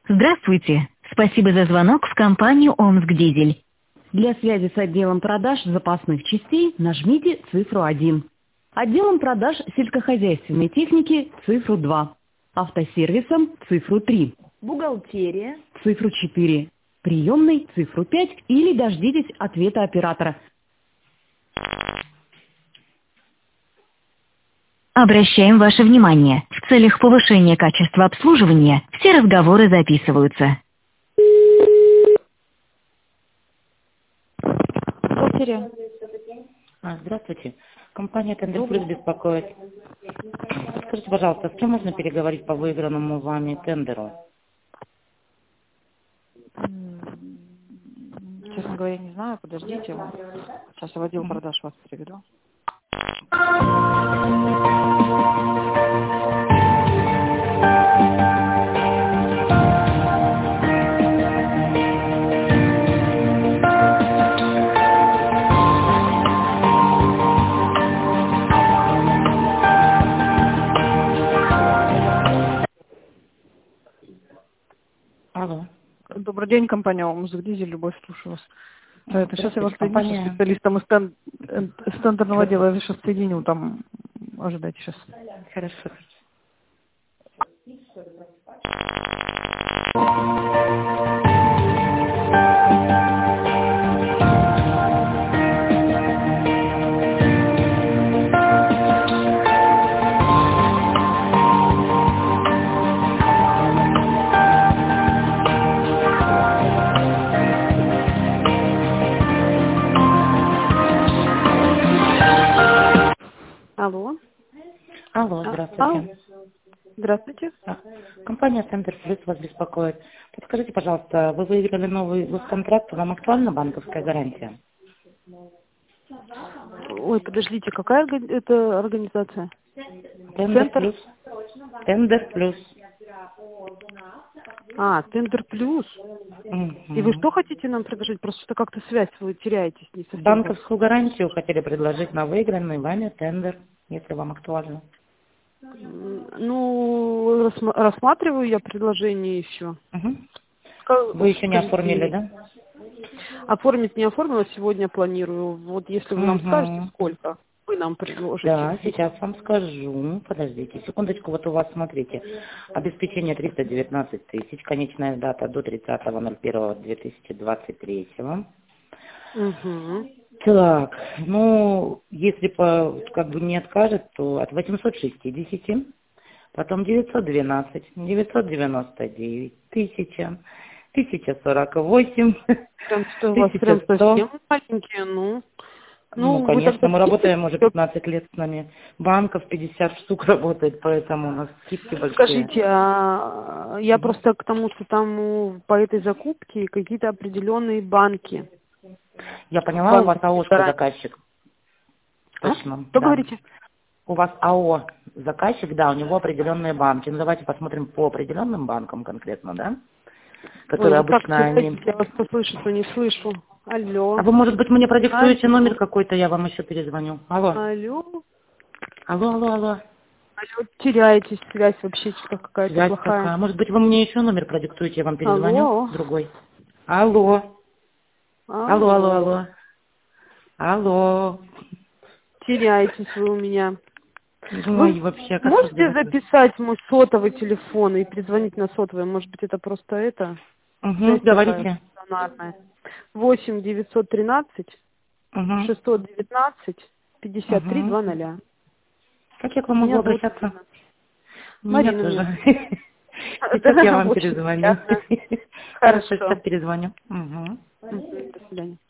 Здравствуйте. Спасибо за звонок в компанию «Омскдизель». Для связи с отделом продаж запасных частей нажмите цифру 1. Отделом продаж сельскохозяйственной техники цифру 2. Автосервисом цифру 3. Бухгалтерия цифру 4. Приемной цифру 5 или дождитесь ответа оператора. Обращаем ваше внимание. В целях повышения качества обслуживания все разговоры записываются. Бухгалтерия. Здравствуйте. Компания «Тендер Плюс» беспокоит. Скажите, пожалуйста, с кем можно переговорить по выигранному вами тендеру? Честно говоря, не знаю. Подождите. Сейчас я в отдел продаж вас приведу. Алло. Добрый день, компания «Омскдизель». Любовь, слушаю вас. Это сейчас я вас соединю компания. со специалистом из тендерного отдела. Я сейчас соединю, там ожидайте сейчас. Хорошо. Алло. Алло, здравствуйте. Здравствуйте. Компания «Тендер Плюс» вас беспокоит. Подскажите, пожалуйста, вы выиграли новый госконтракт, вам актуальна банковская гарантия? Ой, подождите, какая это организация? «Тендер Центр? Плюс». «Тендер Плюс». «Тендер Плюс». Мгм. И вы что хотите нам предложить? Просто что как-то связь вы теряетесь. Не совсем. Банковскую гарантию хотели предложить на выигранный вами тендер, если вам актуально. Ну, рассматриваю я предложение еще. Угу. Вы еще не оформили, да? Оформить не оформила, сегодня планирую. Вот если вы нам Мгм. скажете, сколько вы нам предложите. Да, сейчас вам скажу. Подождите, секундочку. Вот у вас, смотрите, обеспечение 319 тысяч, конечная дата до 30.01.2023. Угу. Так, ну, если как бы не откажет, то от 860, потом 912, 999, 1000, 1048, Прям что у вас прям 1100. совсем маленькие, ну. Ну, вы конечно, тогда мы работаем уже скидки- 15 лет с нами. Банков 50 штук работает, поэтому у нас скидки большие. Скажите, я просто к тому, что там по этой закупке какие-то определенные банки. Я поняла, у вас АОшка Банки. заказчик. Точно, Что да. говорите? У вас АО заказчик, да, у него определенные банки. Ну, давайте посмотрим по определенным банкам конкретно, да? Ой, Которые вот как обычно они... я вас то слышу, то не слышу. Алло. А вы, может быть, мне продиктуете Алло. номер какой-то, я вам еще перезвоню. Алло. Алло. Алло, алло, алло. Алло, теряетесь, связь вообще что-то какая-то Связь плохая. такая. Может быть, вы мне еще номер продиктуете, я вам перезвоню? Алло. Другой. Алло. Алло, алло, алло. Алло. Теряетесь вы у меня. Ой, Вы вообще, как тут можете делать? записать мой сотовый телефон и перезвонить на сотовый? Может быть, это просто это? Угу, Связь такая говорите. стационарная. 8-913 Угу. 619 53 Угу. 00. Как я к вам могу Меня зовут обращаться? Марина. Меня Марина тоже. меня. Сейчас я вам Очень перезвоню. приятно. Хорошо, Хорошо. сейчас перезвоню. Угу. До свидания.